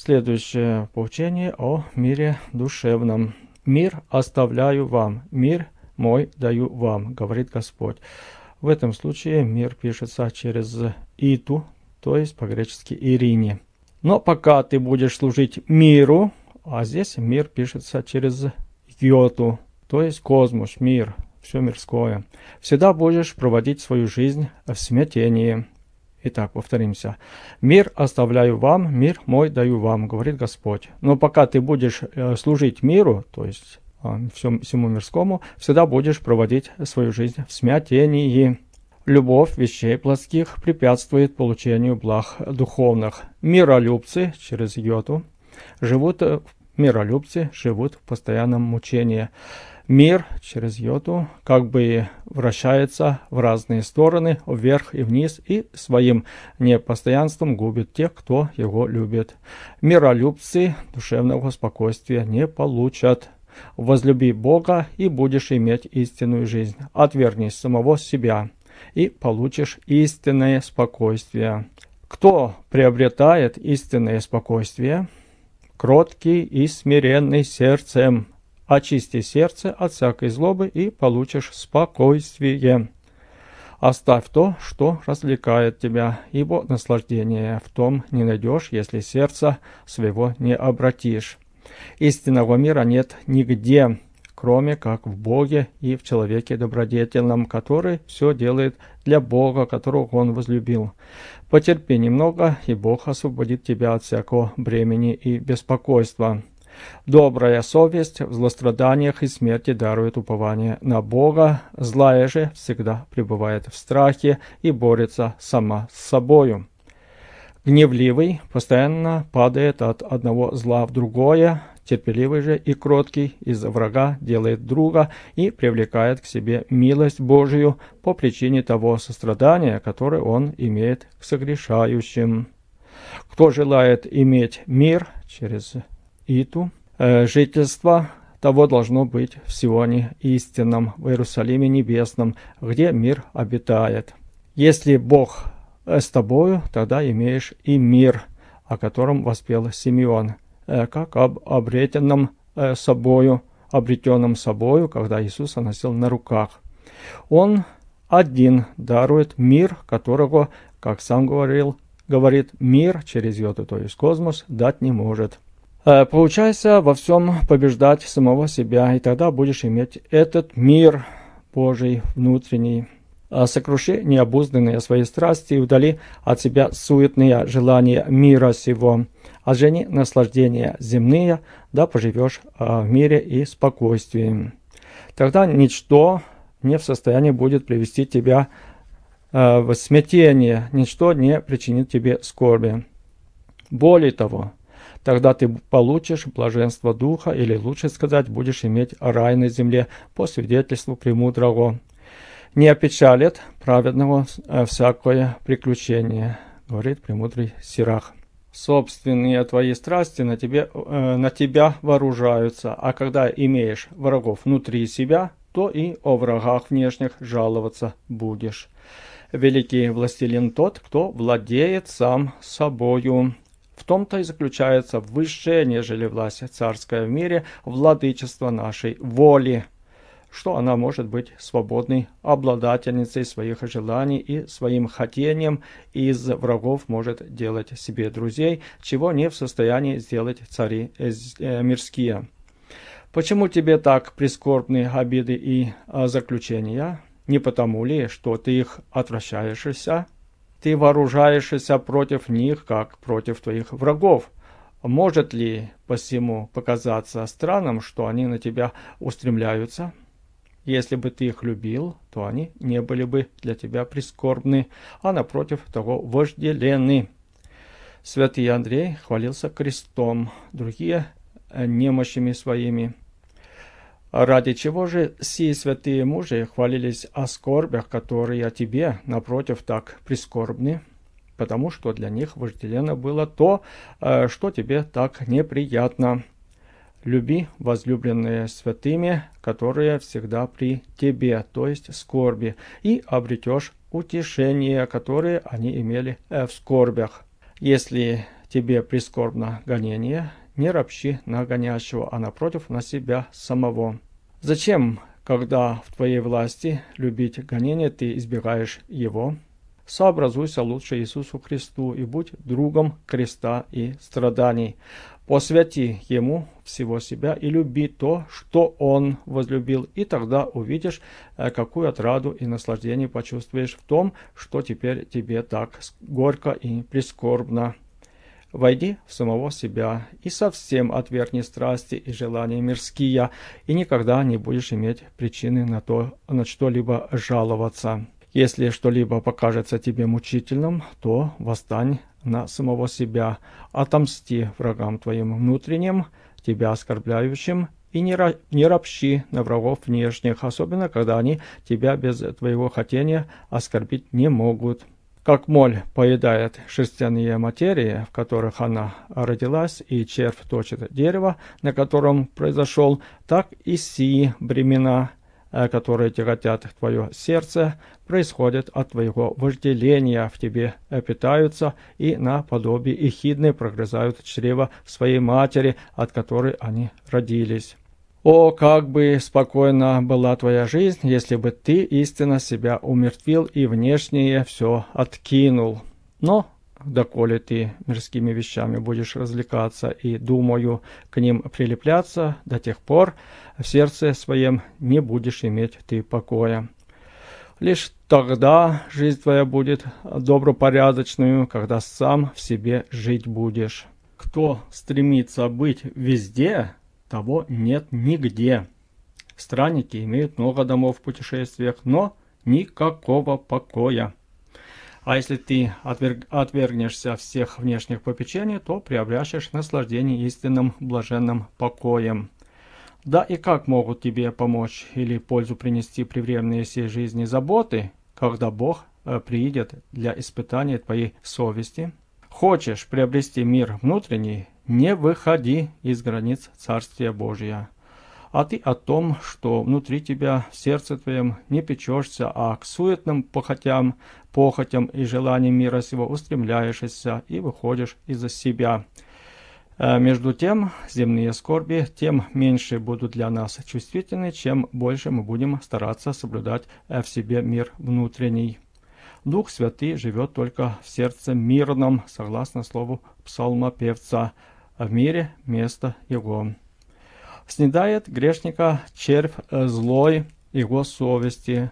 Следующее поучение о мире душевном. «Мир оставляю вам, мир мой даю вам, говорит Господь». В этом случае мир пишется через «иту», то есть по-гречески «ирине». Но пока ты будешь служить миру, а здесь мир пишется через «йоту», то есть космос, мир, все мирское, всегда будешь проводить свою жизнь в смятении. Итак, повторимся. «Мир оставляю вам, мир мой даю вам, говорит Господь». Но пока ты будешь служить миру, то есть всему мирскому, всегда будешь проводить свою жизнь в смятении. Любовь вещей плотских препятствует получению благ духовных. Миролюбцы, через йоту, живут в постоянном мучении. Мир, через йоту, как бы вращается в разные стороны, вверх и вниз, и своим непостоянством губит тех, кто его любит. Миролюбцы душевного спокойствия не получат. Возлюби Бога, и будешь иметь истинную жизнь. Отвергнись самого себя, и получишь истинное спокойствие. Кто приобретает истинное спокойствие? Кроткий и смиренный сердцем. Очисти сердце от всякой злобы, и получишь спокойствие. Оставь то, что развлекает тебя, ибо наслаждение в том не найдешь, если сердце своего не обратишь. Истинного мира нет нигде, кроме как в Боге и в человеке добродетельном, который все делает для Бога, которого Он возлюбил. Потерпи немного, и Бог освободит тебя от всякого бремени и беспокойства. Добрая совесть в злостраданиях и смерти дарует упование на Бога, злая же всегда пребывает в страхе и борется сама с собою. Гневливый постоянно падает от одного зла в другое, терпеливый же и кроткий из врага делает друга и привлекает к себе милость Божию по причине того сострадания, которое он имеет к согрешающим. Кто желает иметь мир через иту, жительство, того должно быть в Сионе истинном, в Иерусалиме небесном, где мир обитает. Если Бог с тобою, тогда имеешь и мир, о котором воспел Симеон, как об обретенном собою, когда Иисуса носил на руках. Он один дарует мир, которого, как сам говорит, мир через йоту, то есть космос, дать не может. Поучайся во всем побеждать самого себя, и тогда будешь иметь этот мир Божий внутренний. Сокруши необузданные свои страсти и удали от себя суетные желания мира сего. Отжени наслаждения земные, да поживешь в мире и спокойствии. Тогда ничто не в состоянии будет привести тебя в смятение, ничто не причинит тебе скорби. Более того, тогда ты получишь блаженство духа, или лучше сказать, будешь иметь рай на земле по свидетельству премудрого. Не опечалит праведного всякое приключение, говорит премудрый Сирах. Собственные твои страсти на тебя вооружаются, а когда имеешь врагов внутри себя, то и о врагах внешних жаловаться будешь. Великий властелин тот, кто владеет сам собою. В том-то и заключается высшее, нежели власть царская в мире, владычество нашей воли, что она может быть свободной обладательницей своих желаний и своим хотением из врагов может делать себе друзей, чего не в состоянии сделать цари мирские. Почему тебе так прискорбны обиды и заключения? Не потому ли, что ты их отвращаешься? Ты вооружаешься против них, как против твоих врагов. Может ли посему показаться странным, что они на тебя устремляются? Если бы ты их любил, то они не были бы для тебя прискорбны, а напротив того вожделенны. Святый Андрей хвалился крестом, другие немощами своими. Ради чего же сии святые мужи хвалились о скорбях, которые о тебе, напротив, так прискорбны? Потому что для них вожделенно было то, что тебе так неприятно. Люби возлюбленные святыми, которые всегда при тебе, то есть скорби, и обретешь утешение, которое они имели в скорбях. Если тебе прискорбно гонение, не ропщи на гонящего, а напротив на себя самого. Зачем, когда в твоей власти любить гонение, ты избегаешь его? Сообразуйся лучше Иисусу Христу и будь другом креста и страданий. Посвяти Ему всего себя и люби то, что Он возлюбил, и тогда увидишь, какую отраду и наслаждение почувствуешь в том, что теперь тебе так горько и прискорбно. Войди в самого себя и совсем отвергни страсти и желания мирские, и никогда не будешь иметь причины на что-либо жаловаться. Если что-либо покажется тебе мучительным, то восстань на самого себя, отомсти врагам твоим внутренним, тебя оскорбляющим, и не ропщи на врагов внешних, особенно когда они тебя без твоего хотения оскорбить не могут. Как моль поедает шерстяные материи, в которых она родилась, и червь точит дерево, на котором произошел, так и сии бремена, которые тяготят твое сердце, происходят от твоего вожделения, в тебе питаются и наподобие ехидны прогрызают чрево своей матери, от которой они родились. О, как бы спокойна была твоя жизнь, если бы ты истинно себя умертвил и внешнее все откинул. Но, доколе ты мирскими вещами будешь развлекаться и, думаю, к ним прилепляться, до тех пор в сердце своем не будешь иметь ты покоя. Лишь тогда жизнь твоя будет добропорядочную, когда сам в себе жить будешь. Кто стремится быть везде, того нет нигде. Странники имеют много домов в путешествиях, но никакого покоя. А если ты отвергнешься всех внешних попечений, то приобретешь наслаждение истинным блаженным покоем. Да и как могут тебе помочь или пользу принести превременные сей жизни заботы, когда Бог приидет для испытания твоей совести? Хочешь приобрести мир внутренний, не выходи из границ Царствия Божия. А ты о том, что внутри тебя, в сердце твоем, не печешься, а к суетным похотям и желаниям мира сего устремляешься и выходишь из-за себя. Между тем, земные скорби тем меньше будут для нас чувствительны, чем больше мы будем стараться соблюдать в себе мир внутренний. Дух Святый живет только в сердце мирном, согласно слову псалмопевца, в мире место его. Снедает грешника червь злой его совести,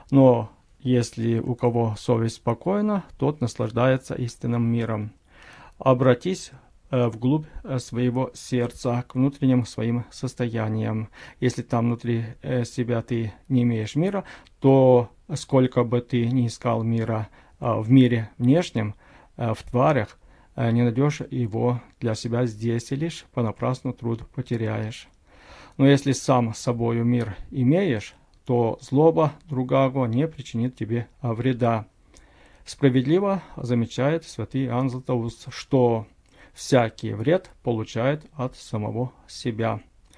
но если у кого совесть спокойна, тот наслаждается истинным миром. Обратись вглубь своего сердца, к внутренним своим состояниям. Если там внутри себя ты не имеешь мира, то сколько бы ты ни искал мира в мире внешнем, в тварях, не найдешь его для себя здесь, и лишь понапрасну труд потеряешь. Но если сам собою мир имеешь, то злоба другого не причинит тебе вреда. Справедливо замечает святый Иоанн Златоуст, что всякий вред получает от самого себя.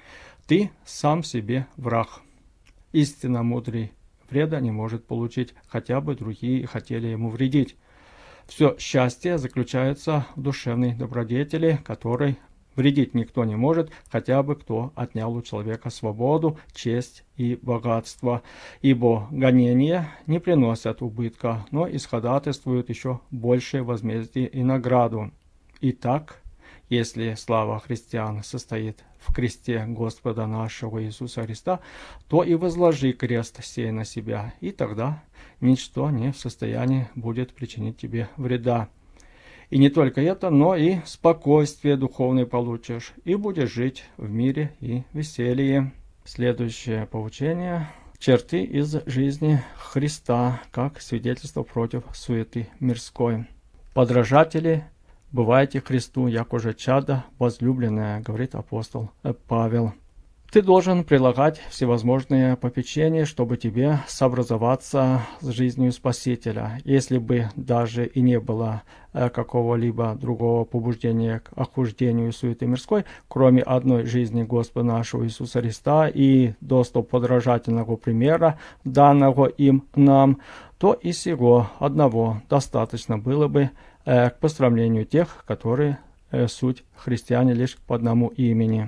Ты сам себе враг. Истинно мудрый вреда не может получить, хотя бы другие хотели ему вредить. Все счастье заключается в душевной добродетели, которой вредить никто не может, хотя бы кто отнял у человека свободу, честь и богатство. Ибо гонения не приносят убытка, но исходатайствуют еще большее возмездие и награду. Итак, если слава христиан состоит в кресте Господа нашего Иисуса Христа, то и возложи крест сей на себя, и тогда ничто не в состоянии будет причинить тебе вреда. И не только это, но и спокойствие духовное получишь, и будешь жить в мире и веселье. Следующее поучение. Черты из жизни Христа, как свидетельство против суеты мирской. Подражатели, бывайте Христу, як уже чадо возлюбленное, говорит апостол Павел. Ты должен прилагать всевозможные попечения, чтобы тебе сообразоваться с жизнью Спасителя. Если бы даже и не было какого-либо другого побуждения к охуждению суеты мирской, кроме одной жизни Господа нашего Иисуса Христа и доступ подражательного примера, данного им нам, то и сего одного достаточно было бы к пострамлению тех, которые суть христиане лишь по одному имени.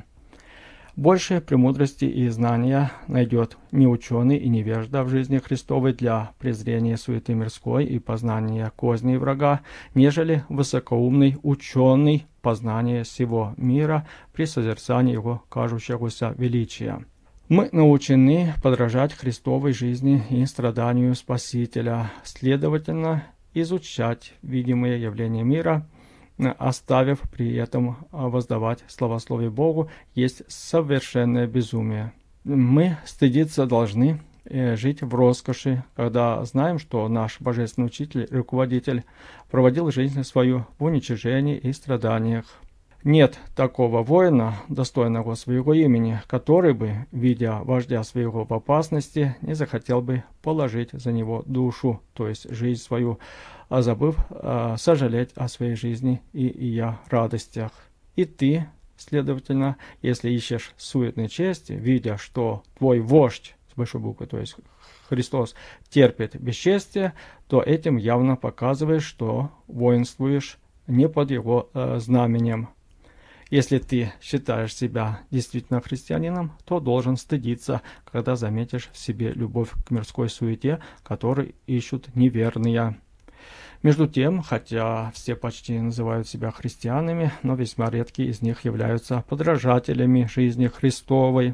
Больше премудрости и знания найдет не ученый и невежда в жизни Христовой для презрения суеты мирской и познания козней врага, нежели высокоумный ученый познания всего мира при созерцании его кажущегося величия. Мы научены подражать Христовой жизни и страданию Спасителя, следовательно, изучать видимые явления мира, оставив при этом воздавать славословие Богу, есть совершенное безумие. Мы стыдиться должны жить в роскоши, когда знаем, что наш Божественный Учитель, Руководитель, проводил жизнь свою в уничижении и страданиях. Нет такого воина, достойного своего имени, который бы, видя вождя своего в опасности, не захотел бы положить за него душу, то есть жизнь свою, а забыв сожалеть о своей жизни и ее радостях. И ты, следовательно, если ищешь суетной чести, видя, что твой вождь, с большой буквы, то есть Христос, терпит бесчестие, то этим явно показываешь, что воинствуешь не под его знаменем. Если ты считаешь себя действительно христианином, то должен стыдиться, когда заметишь в себе любовь к мирской суете, которую ищут неверные. Между тем, хотя все почти называют себя христианами, но весьма редкие из них являются подражателями жизни Христовой.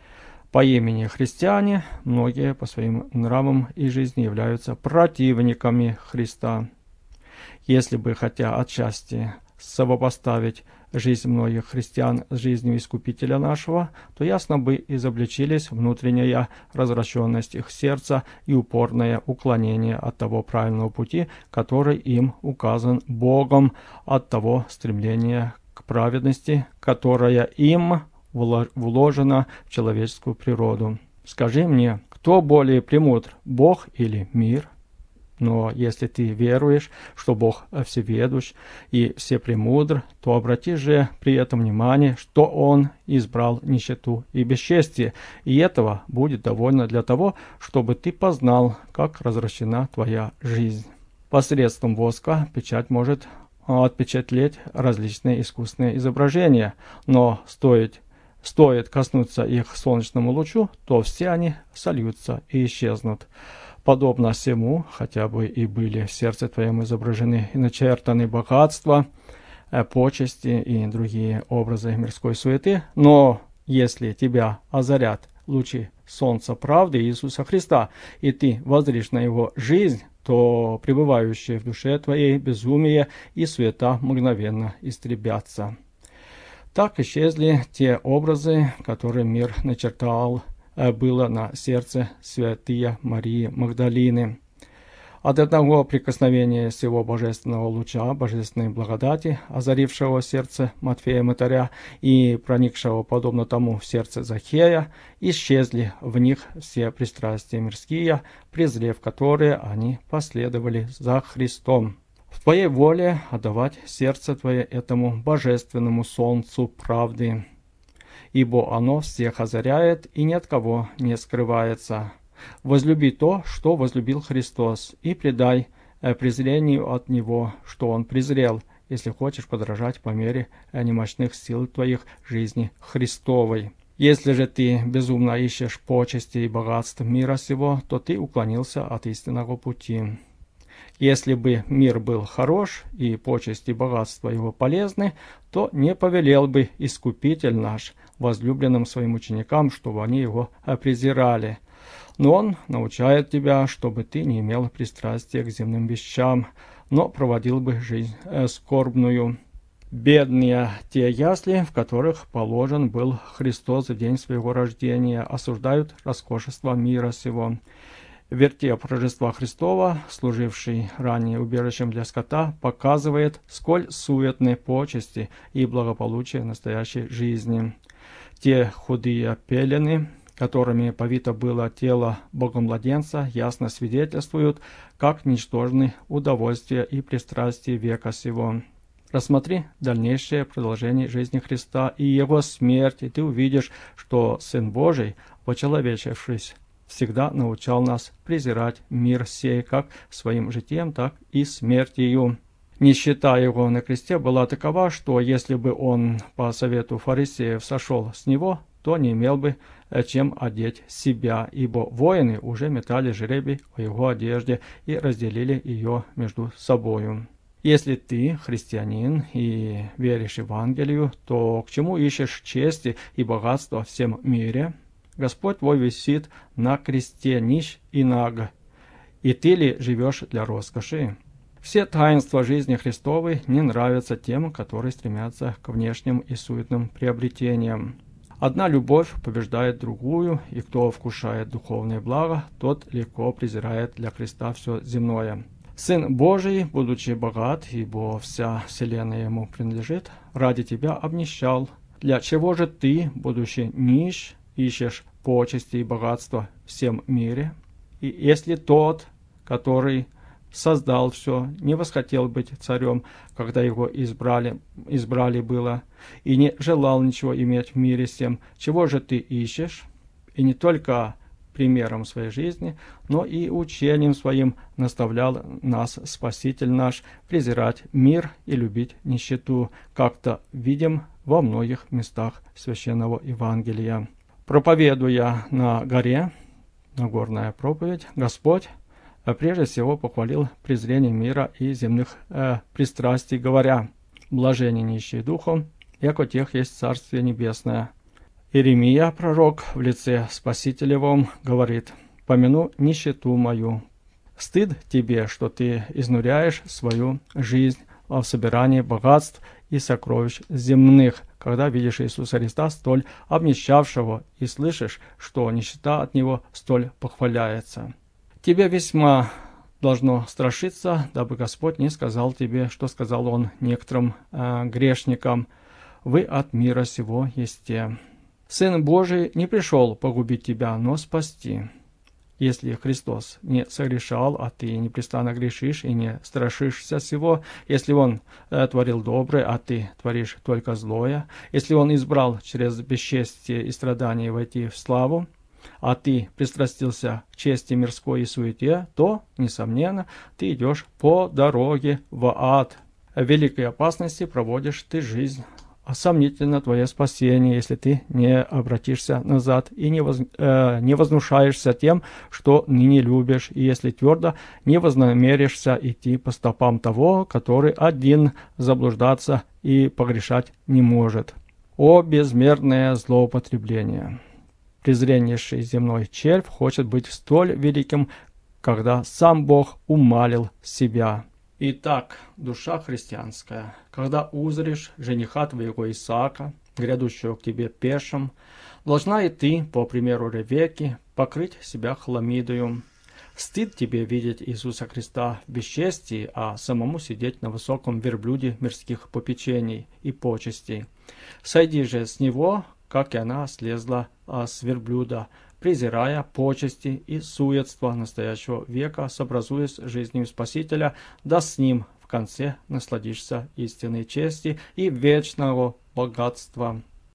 По имени христиане многие по своим нравам и жизни являются противниками Христа. Если бы, хотя отчасти совопоставить жизнь многих христиан с жизнью Искупителя нашего, то ясно бы изобличились внутренняя развращенность их сердца и упорное уклонение от того правильного пути, который им указан Богом, от того стремления к праведности, которая им вложена в человеческую природу. Скажи мне, кто более премудр, Бог или мир? Но если ты веруешь, что Бог всеведущ и всепремудр, то обрати же при этом внимание, что Он избрал нищету и бесчестие, и этого будет довольно для того, чтобы ты познал, как развращена твоя жизнь. Посредством воска печать может отпечатлеть различные искусственные изображения, но стоит коснуться их солнечному лучу, то все они сольются и исчезнут. Подобно всему, хотя бы и были в сердце твоем изображены и начертаны богатства, почести и другие образы мирской суеты, но если тебя озарят лучи солнца правды Иисуса Христа, и ты воззришь на его жизнь, то пребывающие в душе твоей безумие и суета мгновенно истребятся. Так исчезли те образы, которые мир начертал было на сердце святые Марии Магдалины. От одного прикосновения всего божественного луча, божественной благодати, озарившего сердце Матфея Мытаря и проникшего, подобно тому, в сердце Захея, исчезли в них все пристрастия мирские, презрев которые они последовали за Христом. В твоей воле отдавать сердце твое этому божественному солнцу правды, ибо оно всех озаряет и ни от кого не скрывается. Возлюби то, что возлюбил Христос, и предай презрению от Него, что Он презрел, если хочешь подражать по мере немощных сил твоих жизни Христовой. Если же ты безумно ищешь почести и богатств мира сего, то ты уклонился от истинного пути. Если бы мир был хорош, и почести и богатства его полезны, то не повелел бы Искупитель наш возлюбленным своим ученикам, чтобы они его презирали. Но он научает тебя, чтобы ты не имел пристрастия к земным вещам, но проводил бы жизнь скорбную. Бедные те ясли, в которых положен был Христос в день своего рождения, осуждают роскошество мира сего. Вертеп Рождества Христова, служивший ранее убежищем для скота, показывает, сколь суетны почести и благополучие настоящей жизни. Те худые пелены, которыми повито было тело Богомладенца, ясно свидетельствуют, как ничтожны удовольствия и пристрастия века сего. Рассмотри дальнейшее продолжение жизни Христа и Его смерть, и ты увидишь, что Сын Божий, почеловечившись, всегда научал нас презирать мир сей как своим житием, так и смертью. Нищета его на кресте была такова, что если бы он по совету фарисеев сошел с него, то не имел бы чем одеть себя, ибо воины уже метали жребий о его одежде и разделили ее между собою. Если ты христианин и веришь в Евангелию, то к чему ищешь чести и богатства в всем мире? Господь твой висит на кресте нищ и наг, и ты ли живешь для роскоши? Все таинства жизни Христовой не нравятся тем, которые стремятся к внешним и суетным приобретениям. Одна любовь побеждает другую, и кто вкушает духовное благо, тот легко презирает для креста все земное. Сын Божий, будучи богат, ибо вся вселенная ему принадлежит, ради тебя обнищал. Для чего же ты, будучи нищ, ищешь почести и богатства в всем мире? И если тот, который создал все, не восхотел быть царем, когда его избрали было, и не желал ничего иметь в мире с тем, чего же ты ищешь? И не только примером своей жизни, но и учением своим наставлял нас Спаситель наш презирать мир и любить нищету, как-то видим во многих местах Священного Евангелия. Проповедуя на горе, Нагорная проповедь, Господь прежде всего похвалил презрение мира и земных пристрастий, говоря: «Блаженны нищие духом, яко тех есть Царствие Небесное». Иеремия, пророк, в лице Спасителевом, говорит: «Помяну нищету мою». Стыд тебе, что ты изнуряешь свою жизнь в собирании богатств и сокровищ земных, когда видишь Иисуса Христа, столь обнищавшего, и слышишь, что нищета от Него столь похваляется. Тебе весьма должно страшиться, дабы Господь не сказал тебе, что сказал Он некоторым грешникам: «Вы от мира сего есте». Сын Божий не пришел погубить тебя, но спасти. Если Христос не согрешал, а ты непрестанно грешишь и не страшишься сего, если Он творил доброе, а ты творишь только злое, если Он избрал через бесчестие и страдания войти в славу, а ты пристрастился к чести мирской и суете, то, несомненно, ты идешь по дороге в ад. В великой опасности проводишь ты жизнь. Сомнительно твое спасение, если ты не обратишься назад и не вознушаешься тем, что ныне любишь, и если твердо не вознамеришься идти по стопам того, который один заблуждаться и погрешать не может. О безмерное злоупотребление! Презреннейший земной червь хочет быть столь великим, когда сам Бог умалил себя. Итак, душа христианская, когда узришь жениха твоего Исаака, грядущего к тебе пешим, должна и ты, по примеру Ревекки, покрыть себя хламидою. Стыд тебе видеть Иисуса Христа в бесчестии, а самому сидеть на высоком верблюде мирских попечений и почестей. Сойди же с него, как и она слезла с верблюда, презирая почести и суетство настоящего века, сообразуясь с жизнью Спасителя, да с ним в конце насладишься истинной чести и вечного богатства.